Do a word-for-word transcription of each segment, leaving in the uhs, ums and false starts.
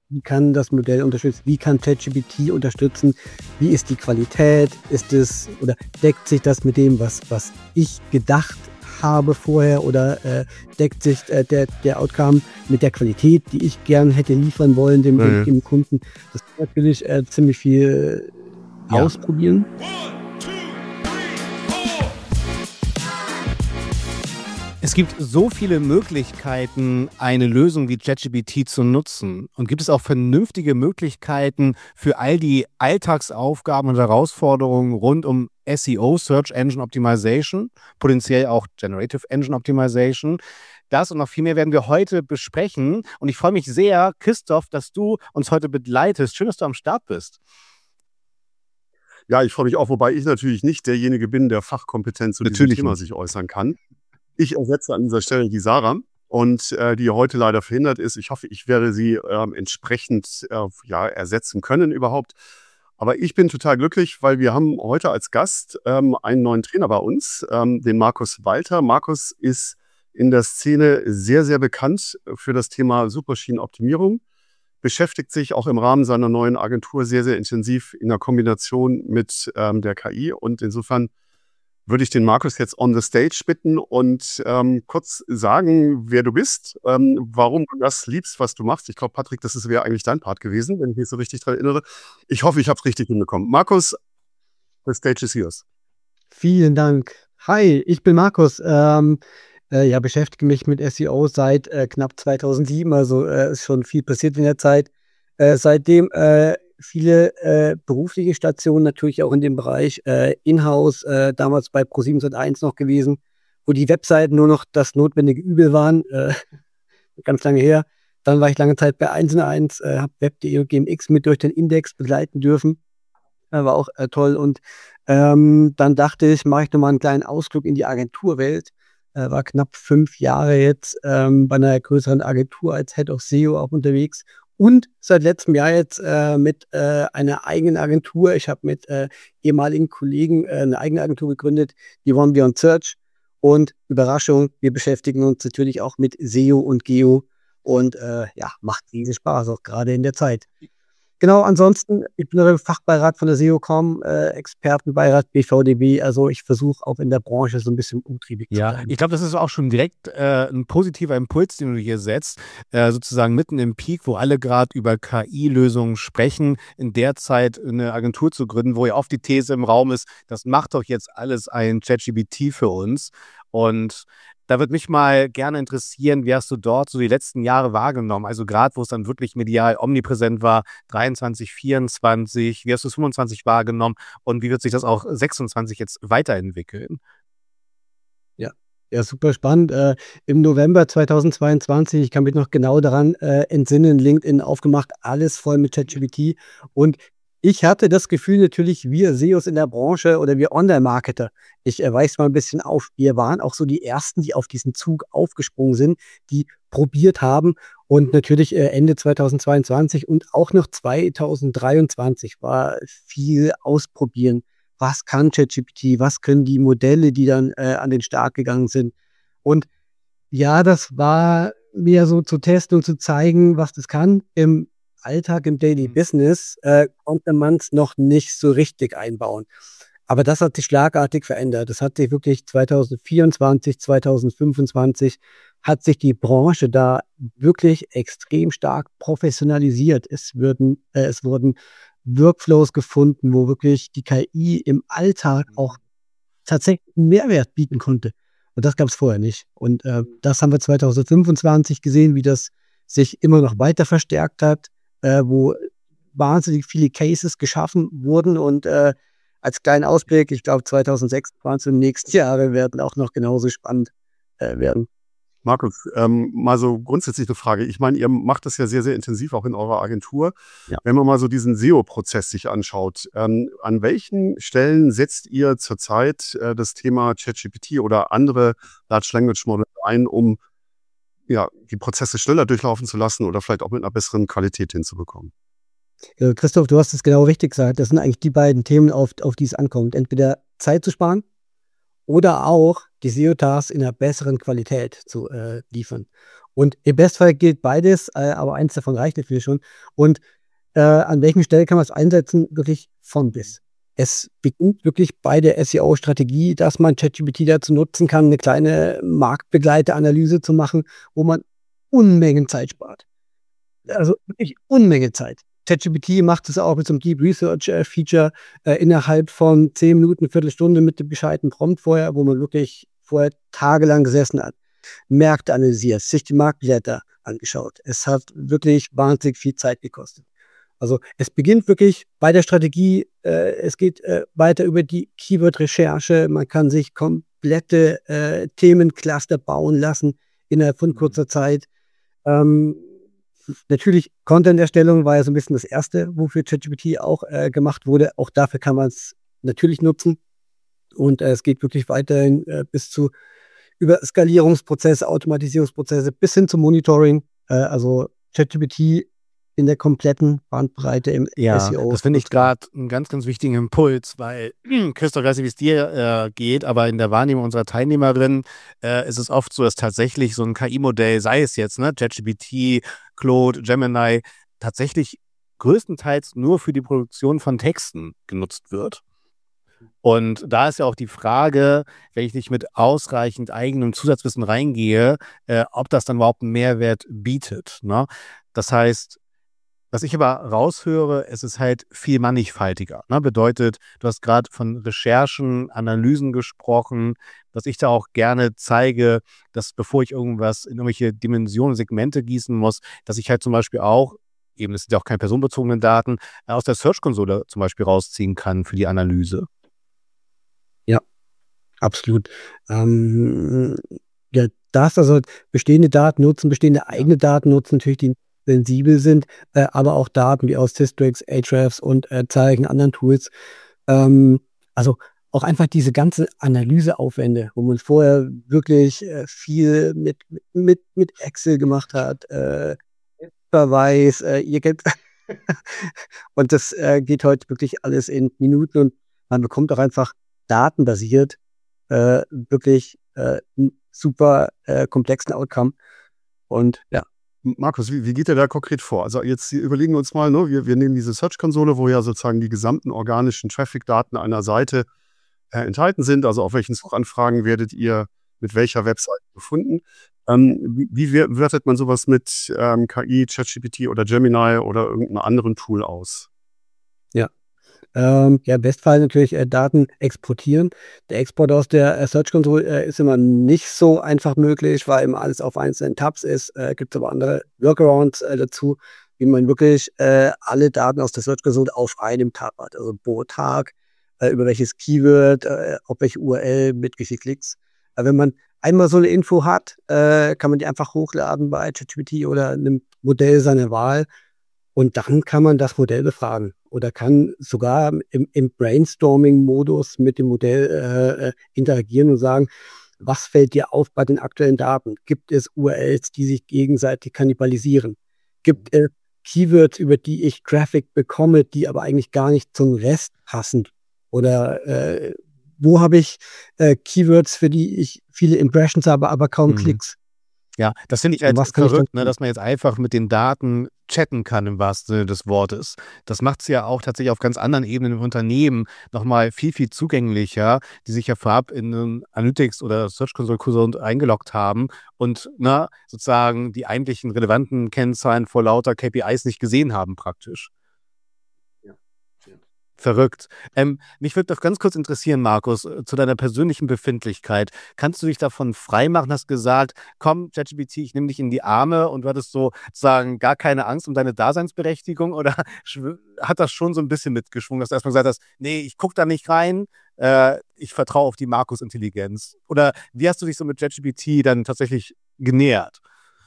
wie kann das Modell unterstützen, wie kann ChatGPT unterstützen, wie ist die Qualität, ist es oder deckt sich das mit dem, was, was ich gedacht habe vorher oder äh, deckt sich äh, der, der Outcome mit der Qualität, die ich gern hätte liefern wollen dem, dem, dem Kunden. Das ist natürlich äh, ziemlich viel äh, Ja. ausprobieren. Es gibt so viele Möglichkeiten, eine Lösung wie ChatGPT zu nutzen. Und gibt es auch vernünftige Möglichkeiten für all die Alltagsaufgaben und Herausforderungen rund um S E O, Search Engine Optimization, potenziell auch Generative Engine Optimization? Das und noch viel mehr werden wir heute besprechen. Und ich freue mich sehr, Christoph, dass du uns heute begleitest. Schön, dass du am Start bist. Ja, ich freue mich auch, wobei ich natürlich nicht derjenige bin, der fachkompetent zu diesem Natürlich Thema nicht. sich äußern kann. Ich ersetze an dieser Stelle die Sarah und äh, die heute leider verhindert ist. Ich hoffe, ich werde sie ähm, entsprechend äh, ja, ersetzen können überhaupt. Aber ich bin total glücklich, weil wir haben heute als Gast ähm, einen neuen Trainer bei uns, ähm, den Markus Walter. Markus ist in der Szene sehr, sehr bekannt für das Thema Suchmaschinenoptimierung, beschäftigt sich auch im Rahmen seiner neuen Agentur sehr, sehr intensiv in der Kombination mit ähm, der K I. Und insofern würde ich den Markus jetzt on the stage bitten und ähm, kurz sagen, wer du bist, ähm, warum du das liebst, was du machst. Ich glaube, Patrick, das wäre eigentlich dein Part gewesen, wenn ich mich so richtig daran erinnere. Ich hoffe, ich habe es richtig hinbekommen. Markus, the stage is yours. Vielen Dank. Hi, ich bin Markus. Ähm, äh, ja, beschäftige mich mit S E O seit äh, knapp zweitausendsieben, also äh, ist schon viel passiert in der Zeit. Äh, seitdem äh, viele äh, berufliche Stationen, natürlich auch in dem Bereich äh, Inhouse, äh, damals bei Pro sieben eins noch gewesen, wo die Webseiten nur noch das notwendige Übel waren, äh, ganz lange her. Dann war ich lange Zeit bei eins und eins, äh, habe web punkt de und G M X mit durch den Index begleiten dürfen. Äh, war auch äh, toll. Und ähm, dann dachte ich, mache ich nochmal einen kleinen Ausflug in die Agenturwelt. Äh, war knapp fünf Jahre jetzt ähm, bei einer größeren Agentur als Head of S E O auch unterwegs. Und seit letztem Jahr jetzt äh, mit äh, einer eigenen Agentur. Ich habe mit äh, ehemaligen Kollegen äh, eine eigene Agentur gegründet, die One Beyond Search. Und Überraschung, wir beschäftigen uns natürlich auch mit S E O und Geo. Und äh, ja, macht riesen Spaß, auch gerade in der Zeit. Genau, ansonsten, ich bin im Fachbeirat von der S E O Punkt com, äh, Expertenbeirat B V D B. Also ich versuche auch in der Branche so ein bisschen umtriebig zu Ja, bleiben. ich glaube, das ist auch schon direkt äh, ein positiver Impuls, den du hier setzt, äh, sozusagen mitten im Peak, wo alle gerade über K I-Lösungen sprechen, in der Zeit eine Agentur zu gründen, wo ja oft die These im Raum ist, das macht doch jetzt alles ein ChatGPT für uns. Und da würde mich mal gerne interessieren, wie hast du dort so die letzten Jahre wahrgenommen? Also gerade, wo es dann wirklich medial omnipräsent war, dreiundzwanzig, vierundzwanzig, wie hast du es fünfundzwanzig wahrgenommen und wie wird sich das auch sechsundzwanzig jetzt weiterentwickeln? Ja, ja, super spannend. Äh, im November zweitausendzweiundzwanzig, ich kann mich noch genau daran äh, entsinnen, LinkedIn aufgemacht, alles voll mit ChatGPT. Und ich hatte das Gefühl natürlich, wir S E Os in der Branche oder wir Online-Marketer, ich äh, weise mal ein bisschen auf, wir waren auch so die Ersten, die auf diesen Zug aufgesprungen sind, die probiert haben. Und natürlich äh, Ende zweitausendzweiundzwanzig und auch noch zweitausenddreiundzwanzig war viel ausprobieren. Was kann ChatGPT? Was können die Modelle, die dann äh, an den Start gegangen sind? Und ja, das war mehr so zu testen und zu zeigen, was das kann. Im Alltag, im Daily Mhm. Business äh, konnte man es noch nicht so richtig einbauen. Aber das hat sich schlagartig verändert. Das hat sich wirklich zweitausendvierundzwanzig, zweitausendfünfundzwanzig hat sich die Branche da wirklich extrem stark professionalisiert. Es würden, äh, es wurden Workflows gefunden, wo wirklich die K I im Alltag auch tatsächlich einen Mehrwert bieten konnte. Und das gab es vorher nicht. Und äh, das haben wir zweitausendfünfundzwanzig gesehen, wie das sich immer noch weiter verstärkt hat, äh, wo wahnsinnig viele Cases geschaffen wurden. Und äh, als kleinen Ausblick, ich glaube zweitausendsechsundzwanzig und nächsten Jahre werden auch noch genauso spannend äh, werden. Markus, ähm, mal so grundsätzlich eine Frage. Ich meine, ihr macht das ja sehr, sehr intensiv auch in eurer Agentur. Ja. Wenn man mal so diesen S E O-Prozess sich anschaut, ähm, an welchen Stellen setzt ihr zurzeit äh, das Thema ChatGPT oder andere Large Language Models ein, um ja, die Prozesse schneller durchlaufen zu lassen oder vielleicht auch mit einer besseren Qualität hinzubekommen? Äh, Christoph, du hast es genau richtig gesagt. Das sind eigentlich die beiden Themen, auf, auf die es ankommt. Entweder Zeit zu sparen oder auch die S E O-Tasks in einer besseren Qualität zu äh, liefern. Und im Bestfall gilt beides, äh, aber eins davon reicht natürlich schon. Und äh, an welchen Stelle kann man es einsetzen? Wirklich von bis. Es beginnt wirklich bei der S E O-Strategie, dass man ChatGPT dazu nutzen kann, eine kleine Marktbegleiteranalyse zu machen, wo man Unmengen Zeit spart. Also wirklich Unmenge Zeit. ChatGPT macht es auch mit so einem Deep Research äh, Feature äh, innerhalb von zehn Minuten, Viertelstunde mit dem gescheiten Prompt vorher, wo man wirklich vorher tagelang gesessen hat, Märkte analysiert, sich die Marktblätter angeschaut. Es hat wirklich wahnsinnig viel Zeit gekostet. Also es beginnt wirklich bei der Strategie, äh, es geht äh, weiter über die Keyword-Recherche, man kann sich komplette äh, Themencluster bauen lassen innerhalb von kurzer Zeit. Ähm, natürlich, Content-Erstellung war ja so ein bisschen das Erste, wofür ChatGPT auch äh, gemacht wurde. Auch dafür kann man es natürlich nutzen. Und äh, es geht wirklich weiterhin äh, bis zu über Skalierungsprozesse, Automatisierungsprozesse bis hin zum Monitoring. Äh, also ChatGPT in der kompletten Bandbreite im Ja, S E O. das finde ich gerade einen ganz, ganz wichtigen Impuls, weil, Christoph, ich weiß nicht, wie es dir äh, geht, aber in der Wahrnehmung unserer Teilnehmerin äh, ist es oft so, dass tatsächlich so ein K I-Modell, sei es jetzt ne, ChatGPT, Claude, Gemini, tatsächlich größtenteils nur für die Produktion von Texten genutzt wird. Und da ist ja auch die Frage, wenn ich nicht mit ausreichend eigenem Zusatzwissen reingehe, äh, ob das dann überhaupt einen Mehrwert bietet. Ne? Das heißt, was ich aber raushöre, es ist halt viel mannigfaltiger. Ne? Bedeutet, du hast gerade von Recherchen, Analysen gesprochen, was ich da auch gerne zeige, dass bevor ich irgendwas in irgendwelche Dimensionen, Segmente gießen muss, dass ich halt zum Beispiel auch, eben das sind ja auch keine personenbezogenen Daten, aus der Search-Konsole zum Beispiel rausziehen kann für die Analyse. Ja, absolut. Ähm, ja, das also bestehende Daten nutzen, bestehende eigene Daten nutzen, natürlich die sensibel sind, äh, aber auch Daten wie aus Systrix, Ahrefs und äh, zahlreichen anderen Tools. Ähm, also auch einfach diese ganze Analyseaufwände, wo man vorher wirklich äh, viel mit, mit, mit Excel gemacht hat, äh, Verweis, äh, ihr kennt und das äh, geht heute wirklich alles in Minuten und man bekommt auch einfach datenbasiert äh, wirklich äh, einen super äh, komplexen Outcome. Und ja. Markus, wie, wie geht ihr da konkret vor? Also jetzt überlegen wir uns mal, ne, wir, wir nehmen diese Search-Konsole, wo ja sozusagen die gesamten organischen Traffic-Daten einer Seite äh, enthalten sind. Also auf welchen Suchanfragen werdet ihr mit welcher Website gefunden? Ähm, wie, wie wertet man sowas mit ähm, K I, ChatGPT oder Gemini oder irgendeinem anderen Tool aus? Ja. Ähm, ja, im Bestfall natürlich äh, Daten exportieren. Der Export aus der äh, Search Console äh, ist immer nicht so einfach möglich, weil immer alles auf einzelnen Tabs ist. Äh, Gibt es aber andere Workarounds äh, dazu, wie man wirklich äh, alle Daten aus der Search Console auf einem Tab hat. Also pro Tag, äh, über welches Keyword, äh, auf welche U R L, mit wie viel Klicks. Äh, wenn man einmal so eine Info hat, äh, kann man die einfach hochladen bei ChatGPT oder einem Modell seiner Wahl. Und dann kann man das Modell befragen oder kann sogar im, im Brainstorming-Modus mit dem Modell äh, interagieren und sagen, was fällt dir auf bei den aktuellen Daten? Gibt es U R Ls, die sich gegenseitig kannibalisieren? Gibt es Keywords, über die ich Traffic bekomme, die aber eigentlich gar nicht zum Rest passen? Oder äh, wo habe ich äh, Keywords, für die ich viele Impressions habe, aber kaum Mhm. Klicks? Ja, das finde ich halt Was kann ich verrückt, dann ne, tun? dass man jetzt einfach mit den Daten chatten kann im wahrsten Sinne des Wortes. Das macht es ja auch tatsächlich auf ganz anderen Ebenen im Unternehmen nochmal viel, viel zugänglicher, die sich ja vorab in einen Analytics- oder Search Console eingeloggt haben und ne, sozusagen die eigentlichen relevanten Kennzahlen vor lauter K P Is nicht gesehen haben praktisch. Verrückt. Ähm, mich würde doch ganz kurz interessieren, Markus, äh, zu deiner persönlichen Befindlichkeit. Kannst du dich davon freimachen? Hast gesagt, komm, ChatGPT, ich nehme dich in die Arme und du hattest so sozusagen gar keine Angst um deine Daseinsberechtigung oder schw- hat das schon so ein bisschen mitgeschwungen, dass du erstmal gesagt hast, nee, ich gucke da nicht rein, äh, ich vertraue auf die Markus-Intelligenz? Oder wie hast du dich so mit ChatGPT dann tatsächlich genähert?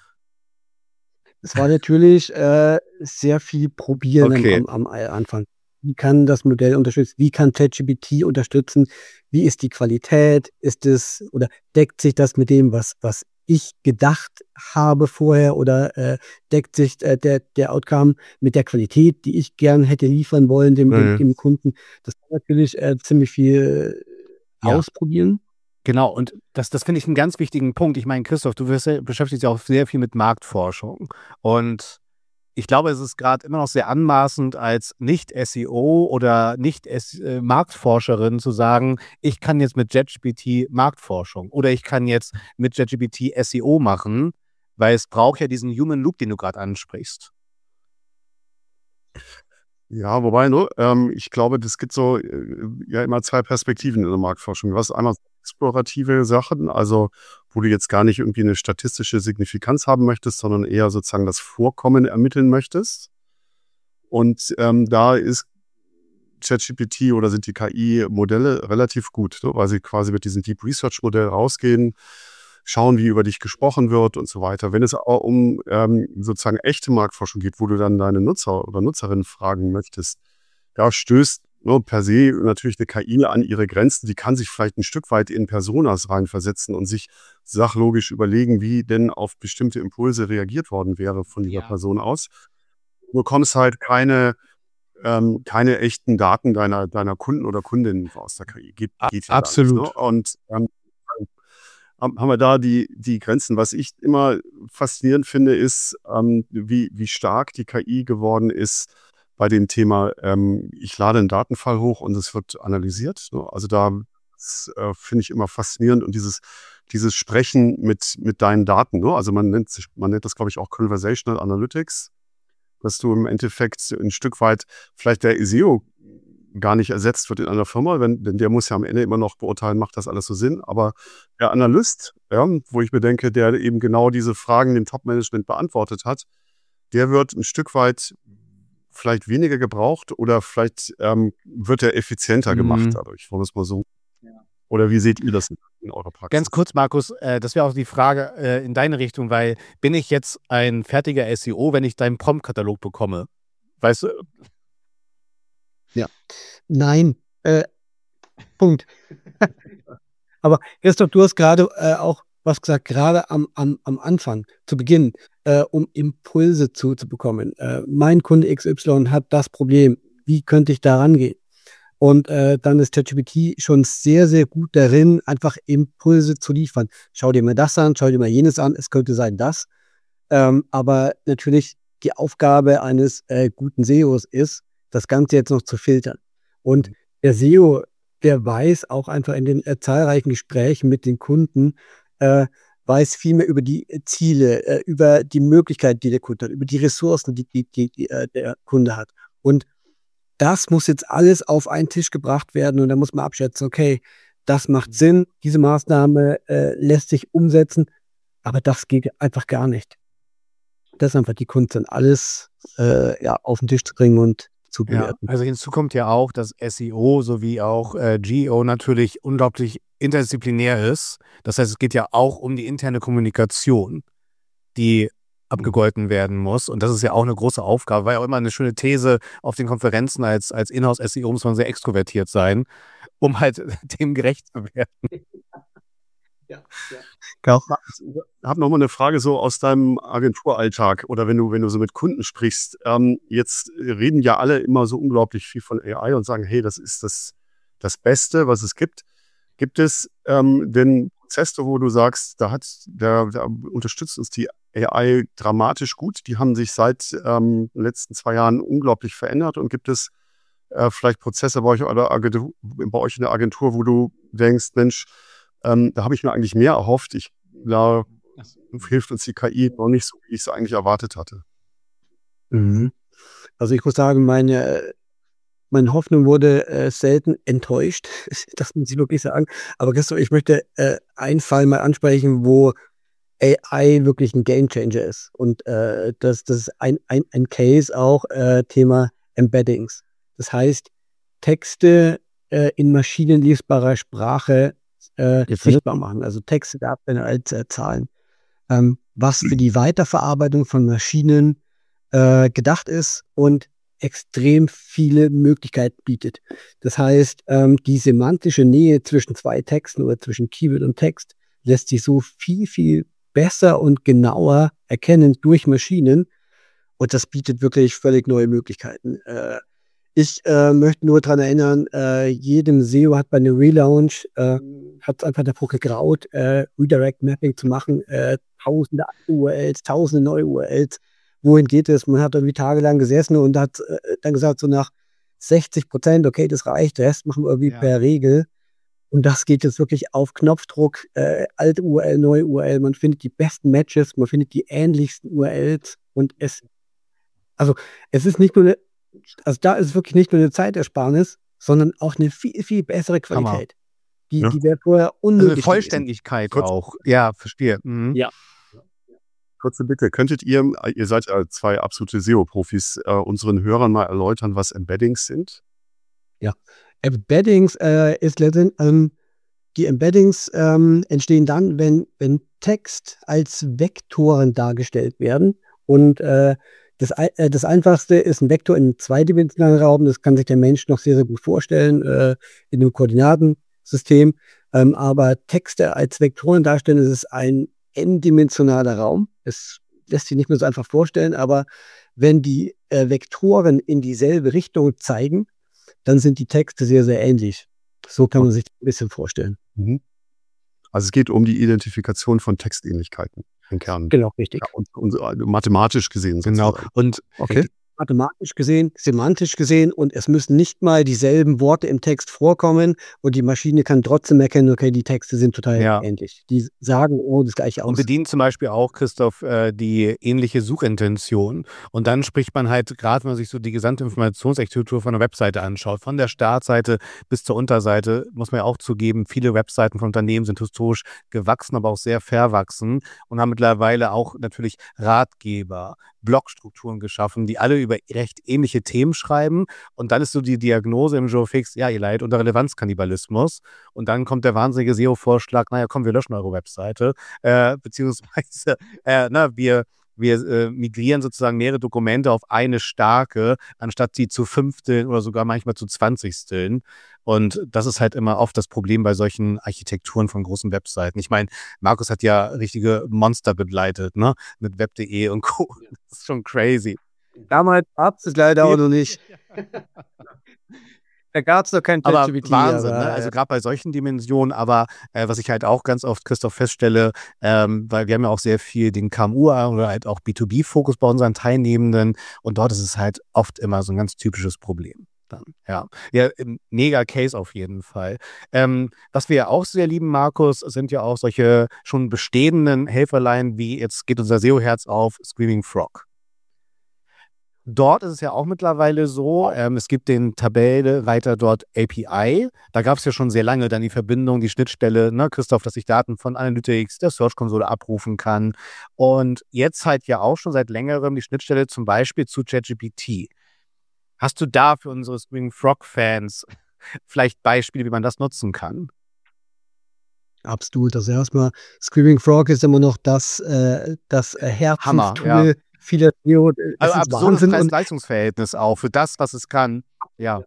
Es war natürlich äh, sehr viel Probieren am, Okay. am, am Anfang. Wie kann das Modell unterstützen? Wie kann ChatGPT unterstützen? Wie ist die Qualität? Ist es oder deckt sich das mit dem, was, was ich gedacht habe vorher? Oder äh, deckt sich äh, der, der Outcome mit der Qualität, die ich gern hätte liefern wollen, dem, dem, Mhm. dem Kunden? Das war natürlich äh, ziemlich viel Ja. ausprobieren. Genau, und das, das finde ich einen ganz wichtigen Punkt. Ich meine, Christoph, du wirst ja, beschäftigst dich auch sehr viel mit Marktforschung. Und ich glaube, es ist gerade immer noch sehr anmaßend, als Nicht-S E O oder Nicht-Marktforscherin zu sagen, ich kann jetzt mit JetGPT Marktforschung oder ich kann jetzt mit JetGPT S E O machen, weil es braucht ja diesen Human Loop, den du gerade ansprichst. Ja, wobei, ne, ähm, ich glaube, das gibt so äh, ja immer zwei Perspektiven in der Marktforschung. Du hast einmal so explorative Sachen, also wo du jetzt gar nicht irgendwie eine statistische Signifikanz haben möchtest, sondern eher sozusagen das Vorkommen ermitteln möchtest. Und ähm, da ist ChatGPT oder sind die K I-Modelle relativ gut, ne, weil sie quasi mit diesem Deep Research-Modell rausgehen, schauen, wie über dich gesprochen wird und so weiter. Wenn es aber um ähm, sozusagen echte Marktforschung geht, wo du dann deine Nutzer oder Nutzerinnen fragen möchtest, da stößt ne, per se natürlich eine K I an ihre Grenzen. Die kann sich vielleicht ein Stück weit in Personas reinversetzen und sich sachlogisch überlegen, wie denn auf bestimmte Impulse reagiert worden wäre von dieser Ja. Person aus. Du bekommst halt keine, ähm, keine echten Daten deiner, deiner Kunden oder Kundinnen aus der K I. Geht, A- geht ja gar nicht. absolut. Ne? Und ähm, haben haben wir da die, die Grenzen. Was ich immer faszinierend finde, ist, ähm, wie, wie stark die K I geworden ist bei dem Thema, ähm, ich lade einen Datenfall hoch und es wird analysiert. Ne? Also da das, äh, finde ich immer faszinierend und dieses, dieses Sprechen mit, mit deinen Daten. Ne? Also man nennt sich, man nennt das, glaube ich, auch Conversational Analytics, dass du im Endeffekt ein Stück weit vielleicht der S E O gar nicht ersetzt wird in einer Firma, wenn, denn der muss ja am Ende immer noch beurteilen, macht das alles so Sinn. Aber der Analyst, ja, wo ich mir denke, der eben genau diese Fragen dem Top-Management beantwortet hat, der wird ein Stück weit vielleicht weniger gebraucht oder vielleicht ähm, wird er effizienter gemacht Mhm. dadurch, wollen wir es mal so. Ja. Oder wie seht ihr das in eurer Praxis? Ganz kurz, Markus, äh, das wäre auch die Frage äh, in deine Richtung, weil bin ich jetzt ein fertiger S E O, wenn ich deinen Prompt-Katalog bekomme? Weißt du? Nein, äh, Punkt. Aber Christoph, du hast gerade äh, auch was gesagt, gerade am, am, am Anfang, zu Beginn, äh, um Impulse zu, zu bekommen. Äh, mein Kunde X Y hat das Problem. Wie könnte ich da rangehen? Und äh, dann ist ChatGPT schon sehr, sehr gut darin, einfach Impulse zu liefern. Schau dir mal das an, schau dir mal jenes an, es könnte sein das. Ähm, aber natürlich die Aufgabe eines äh, guten S E Os ist, das Ganze jetzt noch zu filtern. Und der S E O, der weiß auch einfach in den äh, zahlreichen Gesprächen mit den Kunden, äh, weiß viel mehr über die äh, Ziele, äh, über die Möglichkeiten, die der Kunde hat, über die Ressourcen, die, die, die, die äh, der Kunde hat. Und das muss jetzt alles auf einen Tisch gebracht werden und da muss man abschätzen, okay, das macht Sinn, diese Maßnahme äh, lässt sich umsetzen, aber das geht einfach gar nicht. Das ist einfach die Kunst, dann alles äh, ja, auf den Tisch zu bringen und zu Ja, bewerten. also hinzu kommt ja auch, dass S E O sowie auch äh, G E O natürlich unglaublich interdisziplinär ist. Das heißt, es geht ja auch um die interne Kommunikation, die abgegolten werden muss. Und das ist ja auch eine große Aufgabe. War ja auch immer eine schöne These auf den Konferenzen, als, als Inhouse-S E O muss man sehr extrovertiert sein, um halt dem gerecht zu werden. Ja, ja. Ich habe noch mal eine Frage so aus deinem Agenturalltag oder wenn du, wenn du so mit Kunden sprichst. Ähm, jetzt reden ja alle immer so unglaublich viel von A I und sagen, hey, das ist das, das Beste, was es gibt. Gibt es ähm, denn Prozesse, wo du sagst, da, hat, da, da unterstützt uns die A I dramatisch gut? Die haben sich seit ähm, den letzten zwei Jahren unglaublich verändert. Und gibt es äh, vielleicht Prozesse bei euch, oder Agentur, bei euch in der Agentur, wo du denkst, Mensch, ähm, da habe ich mir eigentlich mehr erhofft. Ich, da hilft uns die K I noch nicht so, wie ich es eigentlich erwartet hatte. Mhm. Also ich muss sagen, meine, meine Hoffnung wurde äh, selten enttäuscht. Das muss ich wirklich sagen. Aber Christoph, ich möchte äh, einen Fall mal ansprechen, wo A I wirklich ein Gamechanger ist. Und äh, das, das ist ein, ein, ein Case auch, äh, Thema Embeddings. Das heißt, Texte äh, in maschinenlesbarer Sprache äh, sichtbar machen. Also Texte darstellen als äh, Zahlen. Ähm, was für die Weiterverarbeitung von Maschinen äh, gedacht ist und extrem viele Möglichkeiten bietet. Das heißt, ähm, die semantische Nähe zwischen zwei Texten oder zwischen Keyword und Text lässt sich so viel, viel besser und genauer erkennen durch Maschinen und das bietet wirklich völlig neue Möglichkeiten. Äh, Ich äh, möchte nur daran erinnern, äh, jedem S E O hat bei einem Relaunch, äh, hat es einfach davor gegraut, äh, Redirect Mapping zu machen, äh, tausende U R Ls, tausende neue U R Ls. Wohin geht es? Man hat irgendwie tagelang gesessen und hat äh, dann gesagt, so nach sechzig Prozent, okay, das reicht, der Rest machen wir irgendwie Ja. per Regel. Und das geht jetzt wirklich auf Knopfdruck, äh, alte U R L, neue U R L. Man findet die besten Matches, man findet die ähnlichsten U R Ls und es, also es ist nicht nur eine, also da ist es wirklich nicht nur eine Zeitersparnis, sondern auch eine viel, viel bessere Hammer. Qualität. Die, Ja. die wäre vorher Also unmöglich eine gewesen. Vollständigkeit Kurz- auch. Ja, verstehe. Mhm. Ja. Kurze Bitte, könntet ihr, ihr seid äh, zwei absolute S E O-Profis, äh, unseren Hörern mal erläutern, was Embeddings sind? Embeddings äh, ist letztendlich, ähm, die Embeddings ähm, entstehen dann, wenn, wenn Text als Vektoren dargestellt werden. Und äh, das, ei- äh, das Einfachste ist ein Vektor in einem zweidimensionalen Raum. Das kann sich der Mensch noch sehr, sehr gut vorstellen, äh, in einem Koordinatensystem. Ähm, aber Texte als Vektoren darstellen, das ist ein n-dimensionaler Raum. Es lässt sich nicht mehr so einfach vorstellen, aber wenn die äh, Vektoren in dieselbe Richtung zeigen, dann sind die Texte sehr, sehr ähnlich. So kann man sich ein bisschen vorstellen. Mhm. Also es geht um die Identifikation von Textähnlichkeiten im Kern. Genau, richtig. Ja, und, und äh, mathematisch gesehen Genau. sozusagen. Und Okay. Mathematisch gesehen, semantisch gesehen und es müssen nicht mal dieselben Worte im Text vorkommen und die Maschine kann trotzdem erkennen, okay, die Texte sind total Ja. ähnlich. Die sagen, oh, das gleiche Und aus. bedienen zum Beispiel auch, Christoph, äh, die ähnliche Suchintention. Und dann spricht man halt, gerade wenn man sich so die gesamte Informationsarchitektur von einer Webseite anschaut, von der Startseite bis zur Unterseite, muss man ja auch zugeben, viele Webseiten von Unternehmen sind historisch gewachsen, aber auch sehr verwachsen und haben mittlerweile auch natürlich Ratgeber, Blogstrukturen geschaffen, die alle über recht ähnliche Themen schreiben. Und dann ist so die Diagnose im Joe Fix, ja, ihr leidet unter Relevanzkannibalismus. Und dann kommt der wahnsinnige S E O-Vorschlag, naja, komm, wir löschen eure Webseite. Äh, beziehungsweise, äh, na, wir, wir äh, migrieren sozusagen mehrere Dokumente auf eine starke, anstatt sie zu fünfteln oder sogar manchmal zu zwanzigsteln. Und das ist halt immer oft das Problem bei solchen Architekturen von großen Webseiten. Ich meine, Markus hat ja richtige Monster begleitet, ne? Mit Web punkt de und Co. Das ist schon crazy. Damals gab es leider auch noch nicht. Da gab es noch kein Aber ChatGPT. Wahnsinn, aber, ne? Also äh, gerade bei solchen Dimensionen, aber äh, was ich halt auch ganz oft, Christoph, feststelle, ähm, weil wir haben ja auch sehr viel den K M U oder halt auch B zwei B-Fokus bei unseren Teilnehmenden und dort ist es halt oft immer so ein ganz typisches Problem. Dann, ja. Ja, im mega Case auf jeden Fall. Ähm, was wir ja auch sehr lieben, Markus, sind ja auch solche schon bestehenden Helferlein, wie jetzt geht unser S E O-Herz auf, Screaming Frog. Dort ist es ja auch mittlerweile so, ähm, es gibt den Tabellenreiter dort A P I. Da gab es ja schon sehr lange dann die Verbindung, die Schnittstelle, ne, Christoph, dass ich Daten von Analytics, der Search-Konsole abrufen kann. Und jetzt halt ja auch schon seit längerem die Schnittstelle zum Beispiel zu ChatGPT. Hast du da für unsere Screaming Frog-Fans vielleicht Beispiele, wie man das nutzen kann? absolut. Also erstmal, Screaming Frog ist immer noch das, äh, das äh, Hammer, Herzenstool vieler S E O. Es Also ist absurdes Wahnsinn. Und Preis-Leistungs-Verhältnis auch für das, was es kann. Ja.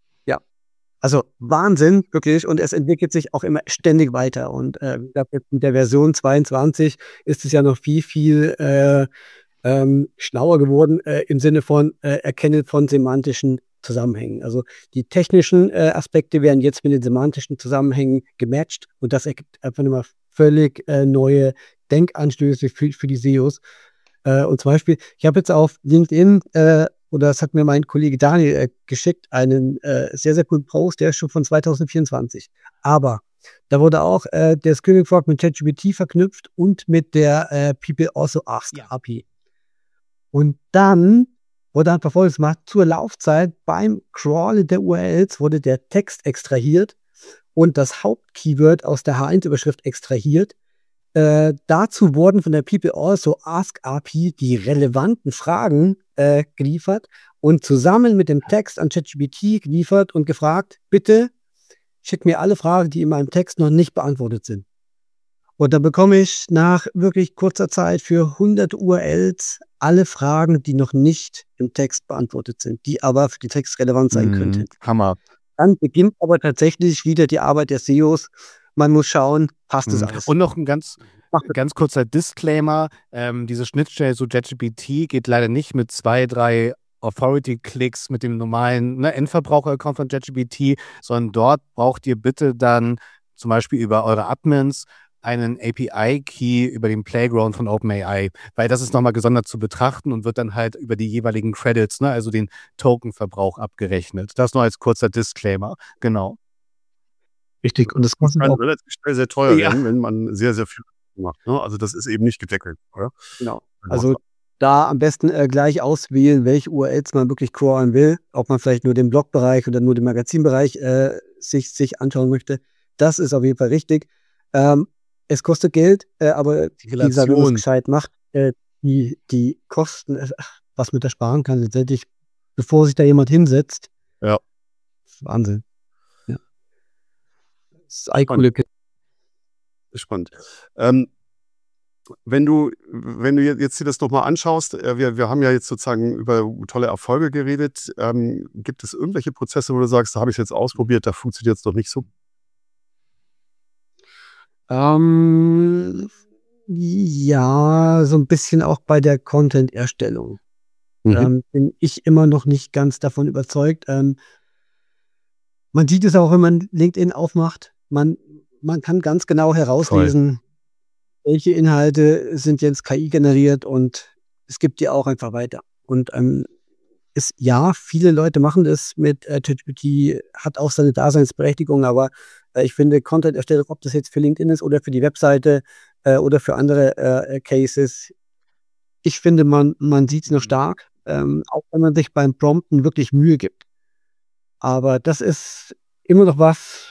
Also Wahnsinn, wirklich. Und es entwickelt sich auch immer ständig weiter. Und äh, ich glaube, jetzt mit der Version zweiundzwanzig ist es ja noch viel, viel äh, ähm, schlauer geworden äh, im Sinne von äh, Erkennen von semantischen Zusammenhängen. Also die technischen äh, Aspekte werden jetzt mit den semantischen Zusammenhängen gematcht und das ergibt einfach nochmal völlig äh, neue Denkanstöße für, für die S E Os. Äh, und zum Beispiel, ich habe jetzt auf LinkedIn äh, oder das hat mir mein Kollege Daniel äh, geschickt, einen äh, sehr, sehr coolen Post, der ist schon von zwanzig vierundzwanzig. Aber da wurde auch äh, der Screaming Frog mit ChatGPT verknüpft und mit der äh, People Also Ask Ja. A P I. Und dann wurde einfach Folgendes gemacht: Zur Laufzeit beim Crawlen der U R Ls wurde der Text extrahiert und das Hauptkeyword aus der H eins Überschrift extrahiert. Äh, dazu wurden von der People Also Ask A P I die relevanten Fragen äh, geliefert und zusammen mit dem Text an ChatGPT geliefert und gefragt, bitte schick mir alle Fragen, die in meinem Text noch nicht beantwortet sind. Und dann bekomme ich nach wirklich kurzer Zeit für hundert U R Ls alle Fragen, die noch nicht im Text beantwortet sind, die aber für den Text relevant sein Mhm. könnten. Hammer. Dann beginnt aber tatsächlich wieder die Arbeit der S E Os. Man muss schauen, passt das Mhm. alles? Und noch ein ganz, Macht das- ganz kurzer Disclaimer. Ähm, diese Schnittstelle zu ChatGPT geht leider nicht mit zwei, drei Authority-Klicks mit dem normalen, ne, Endverbraucher-Account von ChatGPT, sondern dort braucht ihr bitte dann zum Beispiel über eure Admins einen A P I-Key über den Playground von OpenAI, weil das ist nochmal gesondert zu betrachten und wird dann halt über die jeweiligen Credits, ne, also den Token-Verbrauch abgerechnet. Das nur als kurzer Disclaimer, genau. Richtig, und das Das kostet kann auch, relativ schnell sehr teuer Ja. werden, wenn man sehr, sehr viel macht. Ne? Also das ist eben nicht gedeckelt, oder? genau. Also da am besten äh, gleich auswählen, welche U R Ls man wirklich crawlen will, ob man vielleicht nur den Blogbereich oder nur den Magazinbereich äh, sich, sich anschauen möchte. Das ist auf jeden Fall richtig. Ähm, es kostet Geld, äh, aber Die wie gesagt, wenn man es Relation. gescheit macht, äh, die, die Kosten, äh, was man da sparen kann, letztendlich, bevor sich da jemand hinsetzt. Ja. Das ist Wahnsinn. Ja. Das ist coole Spannend. Ähm, wenn du, wenn du jetzt, jetzt dir das nochmal anschaust, äh, wir, wir haben ja jetzt sozusagen über tolle Erfolge geredet. Ähm, gibt es irgendwelche Prozesse, wo du sagst, da habe ich es jetzt ausprobiert, da funktioniert es doch nicht so? Ähm, ja, so ein bisschen auch bei der Content-Erstellung. Mhm. Ähm, bin ich immer noch nicht ganz davon überzeugt. Ähm, man sieht es auch, wenn man LinkedIn aufmacht. Man, man kann ganz genau herauslesen, welche Inhalte sind jetzt K I generiert, und es gibt die auch einfach weiter. Und ähm, ist, ja, viele Leute machen das mit äh, ChatGPT, hat auch seine Daseinsberechtigung, aber äh, ich finde, Content-Erstellung, ob das jetzt für LinkedIn ist oder für die Webseite äh, oder für andere äh, Cases, ich finde, man, man sieht es noch stark, ähm, auch wenn man sich beim Prompten wirklich Mühe gibt. Aber das ist immer noch was,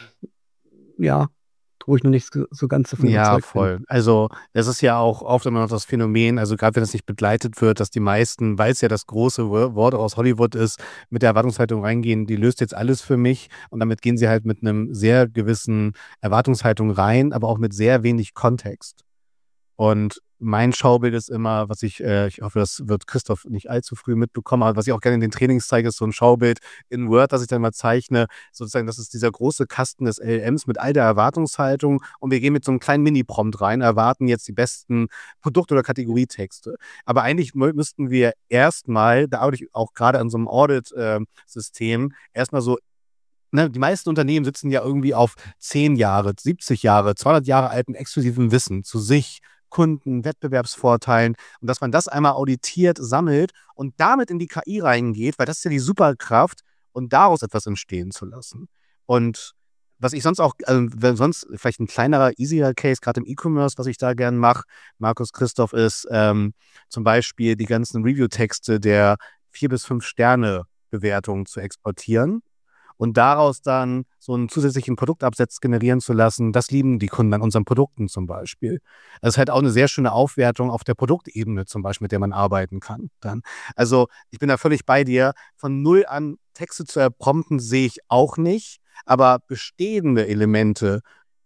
ja, wo ich noch nicht so, so ganz davon Ja, überzeugt bin. voll. Also, es ist ja auch oft immer noch das Phänomen, also gerade wenn das nicht begleitet wird, dass die meisten, weil es ja das große Wo- Wort aus Hollywood ist, mit der Erwartungshaltung reingehen, die löst jetzt alles für mich, und damit gehen sie halt mit einem sehr gewissen Erwartungshaltung rein, aber auch mit sehr wenig Kontext. Und mein Schaubild ist immer, was ich, äh, ich hoffe, das wird Christoph nicht allzu früh mitbekommen, aber was ich auch gerne in den Trainings zeige, ist so ein Schaubild in Word, das ich dann mal zeichne. Sozusagen, das ist dieser große Kasten des L L Ms mit all der Erwartungshaltung, und wir gehen mit so einem kleinen Mini-Prompt rein, erwarten jetzt die besten Produkt- oder Kategorietexte. Aber eigentlich mü- müssten wir erstmal, da arbeite ich auch gerade an so einem Audit-System, erstmal so, ne, die meisten Unternehmen sitzen ja irgendwie auf zehn Jahre, siebzig Jahre, zweihundert Jahre alten exklusiven Wissen zu sich, Kunden, Wettbewerbsvorteilen, und dass man das einmal auditiert, sammelt und damit in die K I reingeht, weil das ist ja die Superkraft, und daraus etwas entstehen zu lassen. Und was ich sonst auch, also wenn sonst vielleicht ein kleinerer, easier Case, gerade im E-Commerce, was ich da gern mache, Markus, Christoph, ist ähm, zum Beispiel die ganzen Review-Texte der vier bis fünf Sterne Bewertungen zu exportieren und daraus dann so einen zusätzlichen Produktabsatz generieren zu lassen. Das lieben die Kunden an unseren Produkten zum Beispiel. Das ist halt auch eine sehr schöne Aufwertung auf der Produktebene zum Beispiel, mit der man arbeiten kann dann. Also ich bin da völlig bei dir. Von null an Texte zu erprompten sehe ich auch nicht, aber bestehende Elemente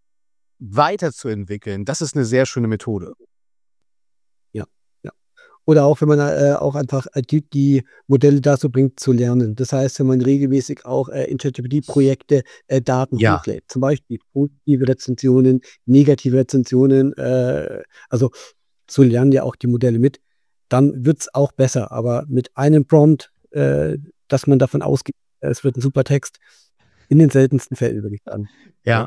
weiterzuentwickeln, das ist eine sehr schöne Methode. Ja, ja. Oder auch, wenn man äh, auch einfach äh, die, die Modelle dazu bringt, zu lernen. Das heißt, wenn man regelmäßig auch äh, in ChatGPT-Projekte äh, Daten Ja. hochlädt, zum Beispiel positive Rezensionen, negative Rezensionen, äh, also so lernen ja auch die Modelle mit, dann wird es auch besser. Aber mit einem Prompt, äh, dass man davon ausgeht, es wird ein super Text, in den seltensten Fällen, würde ich sagen. Ja.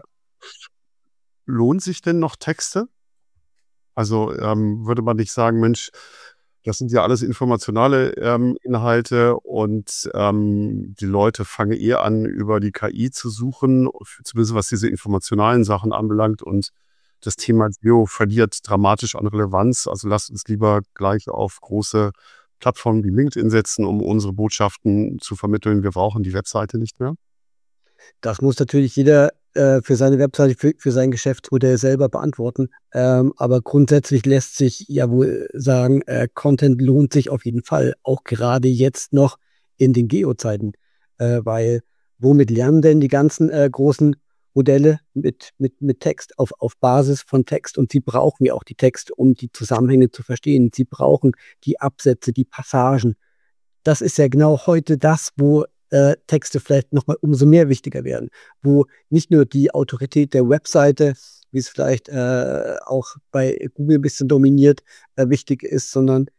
Lohnt sich denn noch Texte? Also ähm, würde man nicht sagen, Mensch, das sind ja alles informationale ähm, Inhalte, und ähm, die Leute fangen eher an, über die K I zu suchen, zumindest was diese informationalen Sachen anbelangt, und das Thema S E O verliert dramatisch an Relevanz. Also lasst uns lieber gleich auf große Plattformen wie LinkedIn setzen, um unsere Botschaften zu vermitteln. Wir brauchen die Webseite nicht mehr. Das muss natürlich jeder äh, für seine Webseite, für, für sein Geschäftsmodell selber beantworten. Ähm, aber grundsätzlich lässt sich ja wohl sagen, äh, Content lohnt sich auf jeden Fall, auch gerade jetzt noch in den Geo-Zeiten. Äh, weil womit lernen denn die ganzen äh, großen Modelle? Mit, mit, mit Text, auf, auf Basis von Text. Und sie brauchen ja auch die Texte, um die Zusammenhänge zu verstehen. Sie brauchen die Absätze, die Passagen. Das ist ja genau heute das, wo äh, Texte vielleicht nochmal umso mehr wichtiger werden, wo nicht nur die Autorität der Webseite, wie es vielleicht äh, auch bei Google ein bisschen dominiert, äh, wichtig ist, sondern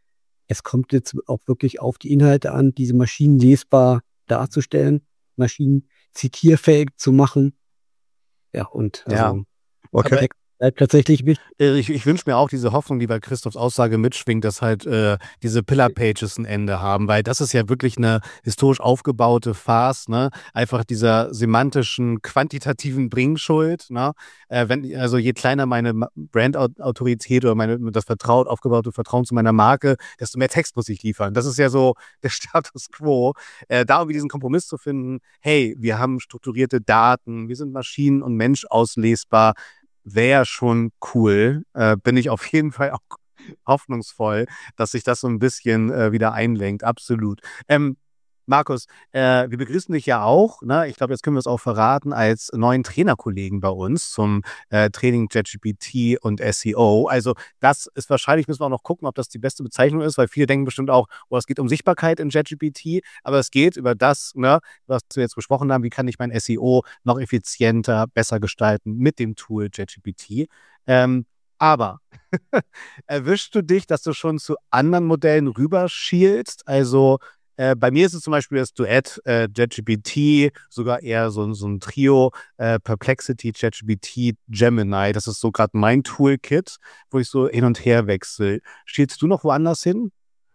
es kommt jetzt auch wirklich auf die Inhalte an, diese Maschinen lesbar darzustellen, Maschinen zitierfähig zu machen. Ja, und Ja. also Okay. Text bleibt tatsächlich wichtig. Äh, Ich, ich wünsche mir auch diese Hoffnung, die bei Christophs Aussage mitschwingt, dass halt äh, diese Pillar-Pages ein Ende haben, weil das ist ja wirklich eine historisch aufgebaute Farce, ne? Einfach dieser semantischen, quantitativen Bringschuld, ne? Äh, wenn, also je kleiner meine Ma- Brand-Autorität oder meine, das Vertrauen, aufgebaute Vertrauen zu meiner Marke, desto mehr Text muss ich liefern. Das ist ja so der Status quo. Äh, da irgendwie diesen Kompromiss zu finden, hey, wir haben strukturierte Daten, wir sind Maschinen- und Mensch auslesbar, wäre schon cool. Äh, bin ich auf jeden Fall auch hoffnungsvoll, dass sich das so ein bisschen äh, wieder einlenkt. Absolut. Ähm, Markus, äh, wir begrüßen dich ja auch, ne? Ich glaube, jetzt können wir es auch verraten, als neuen Trainerkollegen bei uns zum äh, Training ChatGPT und S E O. Also das ist wahrscheinlich, müssen wir auch noch gucken, ob das die beste Bezeichnung ist, weil viele denken bestimmt auch, oh, es geht um Sichtbarkeit in ChatGPT, aber es geht über das, ne, was wir jetzt besprochen haben, wie kann ich mein S E O noch effizienter, besser gestalten mit dem Tool ChatGPT. Ähm, aber erwischst du dich, dass du schon zu anderen Modellen rüberschielst? Also äh, bei mir ist es zum Beispiel das Duett äh, ChatGPT, sogar eher so, ein- so ein Trio, äh, Perplexity, ChatGPT, Gemini. Das ist so gerade mein Toolkit, wo ich so hin und her wechsle. Schielst du noch woanders hin?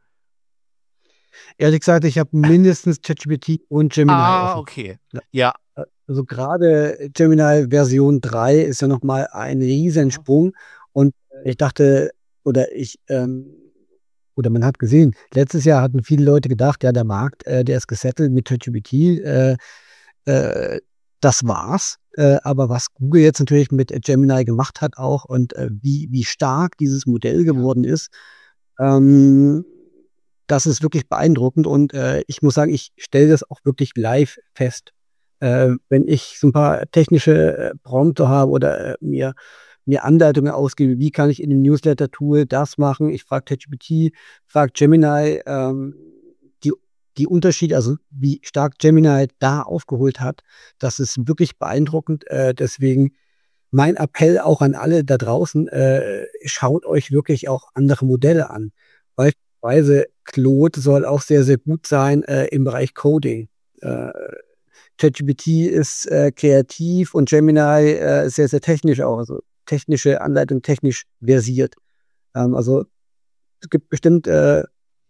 Ehrlich gesagt, ich habe mindestens ChatGPT und Gemini Ah, offen. okay. Ja. Ja, Äh, Also gerade Gemini Version drei ist ja nochmal ein Riesensprung. Und ich dachte, oder ich, ähm, oder man hat gesehen, letztes Jahr hatten viele Leute gedacht, ja, der Markt, äh, der ist gesettelt mit ChatGPT, äh, äh, das war's. Äh, aber was Google jetzt natürlich mit Gemini gemacht hat auch und äh, wie, wie stark dieses Modell geworden ist, ähm, das ist wirklich beeindruckend und äh, ich muss sagen, ich stelle das auch wirklich live fest. Äh, wenn ich so ein paar technische äh, Prompter habe oder äh, mir, mir Anleitungen ausgebe, wie kann ich in dem Newsletter-Tool das machen? Ich frage ChatGPT, frage Gemini, ähm, die, die Unterschiede, also wie stark Gemini da aufgeholt hat, das ist wirklich beeindruckend. Äh, deswegen mein Appell auch an alle da draußen, äh, schaut euch wirklich auch andere Modelle an. Beispielsweise Claude soll auch sehr, sehr gut sein äh, im Bereich Coding. Äh, ChatGPT ist äh, kreativ und Gemini äh, ist sehr, sehr technisch auch, also technische Anleitung, technisch versiert. Ähm, also es gibt bestimmt äh,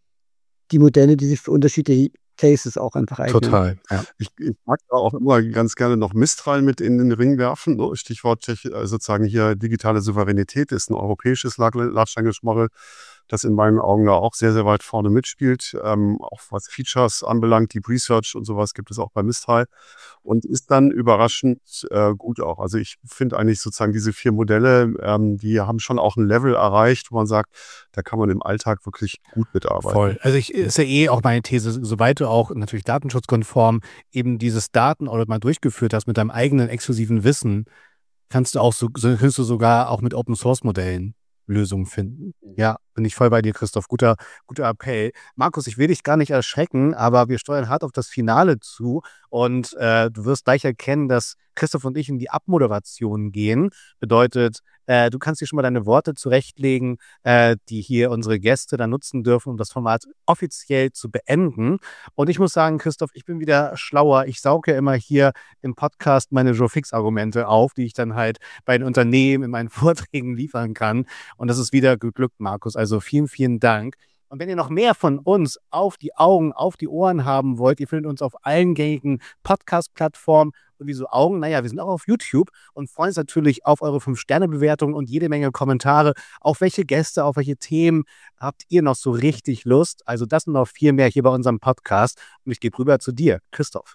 die Modelle, die sich für unterschiedliche Cases auch einfach eignen. total. Ja. Ich, ich mag da auch immer ganz gerne noch Mistral mit in den Ring werfen. Ne? Stichwort Tech- äh, sozusagen hier digitale Souveränität ist ein europäisches Large Large Language Model, das in meinen Augen da auch sehr, sehr weit vorne mitspielt. Ähm, auch was Features anbelangt, Deep Research und sowas gibt es auch bei Mistral und ist dann überraschend äh, gut auch. Also ich finde eigentlich sozusagen diese vier Modelle, ähm, die haben schon auch ein Level erreicht, wo man sagt, da kann man im Alltag wirklich gut mitarbeiten. Voll. Also ich ist ja eh auch meine These, soweit du auch natürlich datenschutzkonform eben dieses Datenaudit mal durchgeführt hast mit deinem eigenen exklusiven Wissen, kannst du auch so, so kannst du sogar auch mit Open Source Modellen Lösungen finden. Ja, bin ich voll bei dir, Christoph. Guter, guter Appell. Markus, ich will dich gar nicht erschrecken, aber wir steuern hart auf das Finale zu und äh, du wirst gleich erkennen, dass Christoph und ich in die Abmoderation gehen. Bedeutet, äh, du kannst dir schon mal deine Worte zurechtlegen, äh, die hier unsere Gäste dann nutzen dürfen, um das Format offiziell zu beenden. Und ich muss sagen, Christoph, ich bin wieder schlauer. Ich sauge ja immer hier im Podcast meine Joe Fix-Argumente auf, die ich dann halt bei den Unternehmen in meinen Vorträgen liefern kann. Und das ist wieder geglückt, Markus. Also vielen, vielen Dank. Und wenn ihr noch mehr von uns auf die Augen, auf die Ohren haben wollt, ihr findet uns auf allen gängigen Podcast-Plattformen. Und wieso Augen? Naja, wir sind auch auf YouTube und freuen uns natürlich auf eure fünf Sterne Bewertungen und jede Menge Kommentare. Auf welche Gäste, auf welche Themen habt ihr noch so richtig Lust? Also das und noch viel mehr hier bei unserem Podcast. Und ich gebe rüber zu dir, Christoph.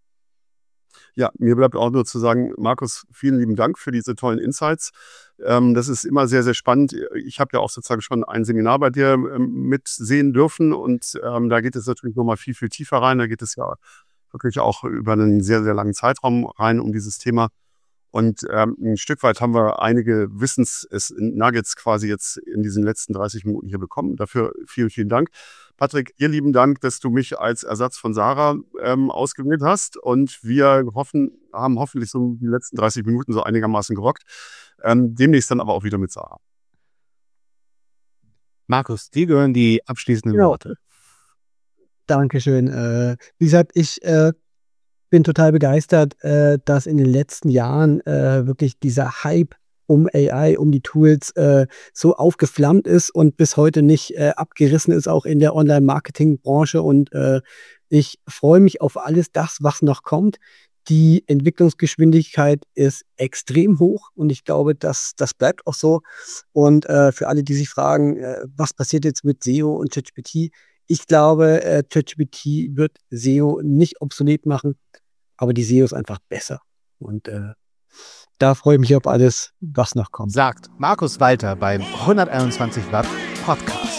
Ja, mir bleibt auch nur zu sagen, Markus, vielen lieben Dank für diese tollen Insights. Ähm, das ist immer sehr, sehr spannend. Ich habe ja auch sozusagen schon ein Seminar bei dir ähm, mitsehen dürfen und ähm, da geht es natürlich nochmal viel, viel tiefer rein. Da geht es ja wirklich auch über einen sehr, sehr langen Zeitraum rein um dieses Thema. Und ähm, ein Stück weit haben wir einige Wissens-Nuggets quasi jetzt in diesen letzten dreißig Minuten hier bekommen. Dafür vielen, vielen Dank. Patrick, dir lieben Dank, dass du mich als Ersatz von Sarah ähm, ausgewählt hast. Und wir hoffen, haben hoffentlich so die letzten dreißig Minuten so einigermaßen gerockt. Ähm, demnächst dann aber auch wieder mit Sarah. Markus, dir gehören die abschließenden Genau. Worte. Dankeschön. Äh, wie gesagt, ich äh, bin total begeistert, äh, dass in den letzten Jahren äh, wirklich dieser Hype um A I, um die Tools äh, so aufgeflammt ist und bis heute nicht äh, abgerissen ist, auch in der Online-Marketing-Branche. Und äh, ich freue mich auf alles das, was noch kommt. Die Entwicklungsgeschwindigkeit ist extrem hoch und ich glaube, das, das bleibt auch so. Und äh, für alle, die sich fragen, äh, was passiert jetzt mit S E O und ChatGPT? Ich glaube, äh, ChatGPT wird S E O nicht obsolet machen, aber die S E O ist einfach besser. Und äh, da freue ich mich auf alles, was noch kommt. Sagt Markus Walter beim hunderteinundzwanzig Watt Podcast.